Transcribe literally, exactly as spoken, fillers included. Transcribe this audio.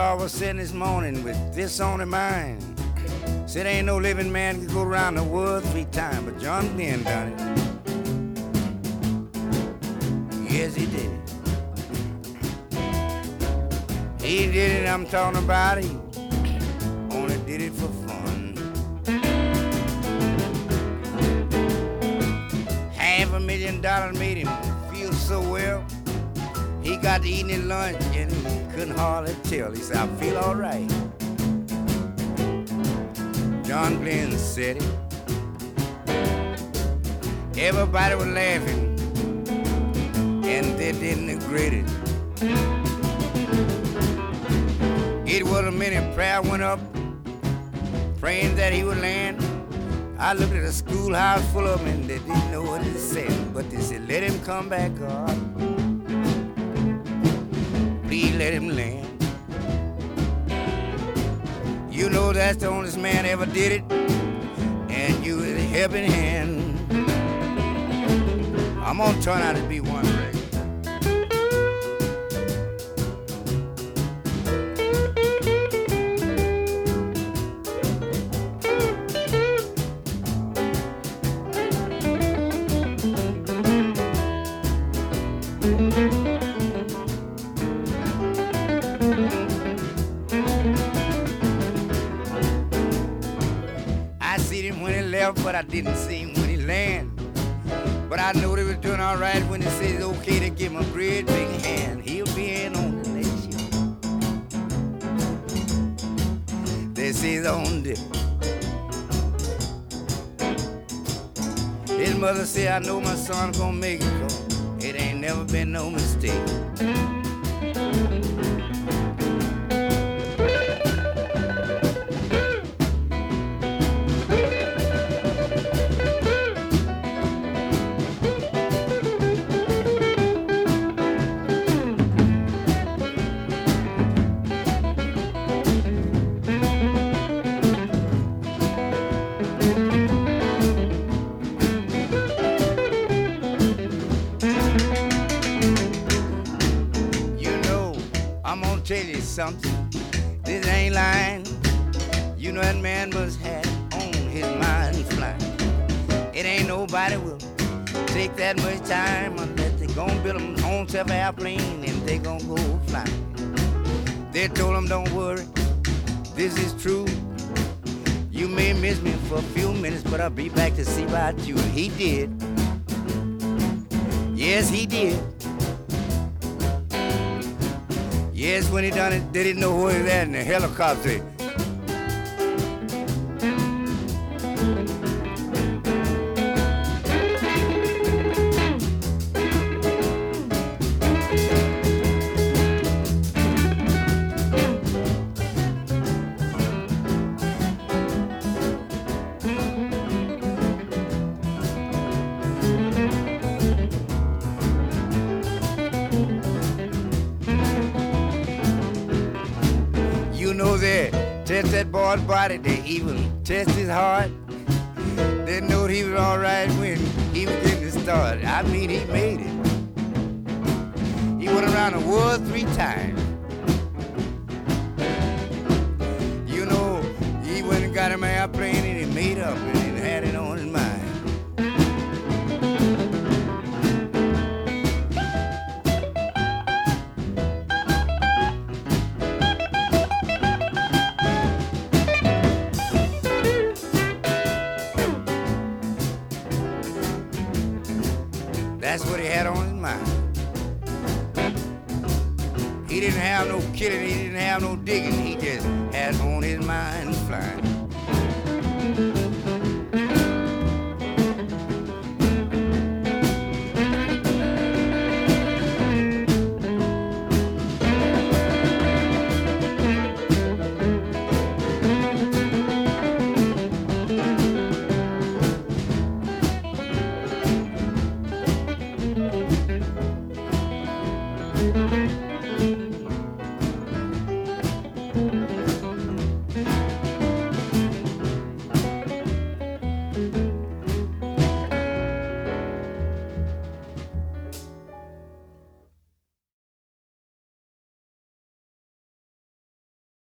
Shaw was sitting this morning with this on his mind. Said ain't no living man can go around the world three times, but John Glenn done it. Yes, he did it. He did it, I'm talking about it. He only did it for fun. Half a million dollars made him feel so well. He got to eating his lunch and he couldn't hardly tell. He said, I feel all right. John Glenn said it. Everybody was laughing and they didn't agree it. It was a minute prayer went up, praying that he would land. I looked at a schoolhouse full of them and they didn't know what it said, but they said, let him come back, God. Please let him land. You know that's the only man ever did it, and you was a helping hand. I'm gonna turn out to be one record. But I didn't see him when he landed. But I know they was doing all right when they said it's okay to give him a great big hand. He'll be in on the next year. They say he's on the. His mother said, I know my son's gonna make it, cause it ain't never been no mistake. Tell you something, this ain't lying. You know that man must have on his mind flying. It ain't nobody will take that much time unless they gon' build them own self airplane and they gon' go flying. They told him, don't worry, this is true. You may miss me for a few minutes, but I'll be back to see about you. And he did. Yes, he did. Yes, when he done it, they didn't know who he was at in the helicopter. Test that boy's body, they even test his heart. They know he was all right when he was getting started. I mean, he made it. He went around the world three times. You know, he went and got him an airplane and he made up and he had it on his mind. That's what he had on his mind. He didn't have no killing, he didn't have no digging, he just had on his mind flying. Thank you.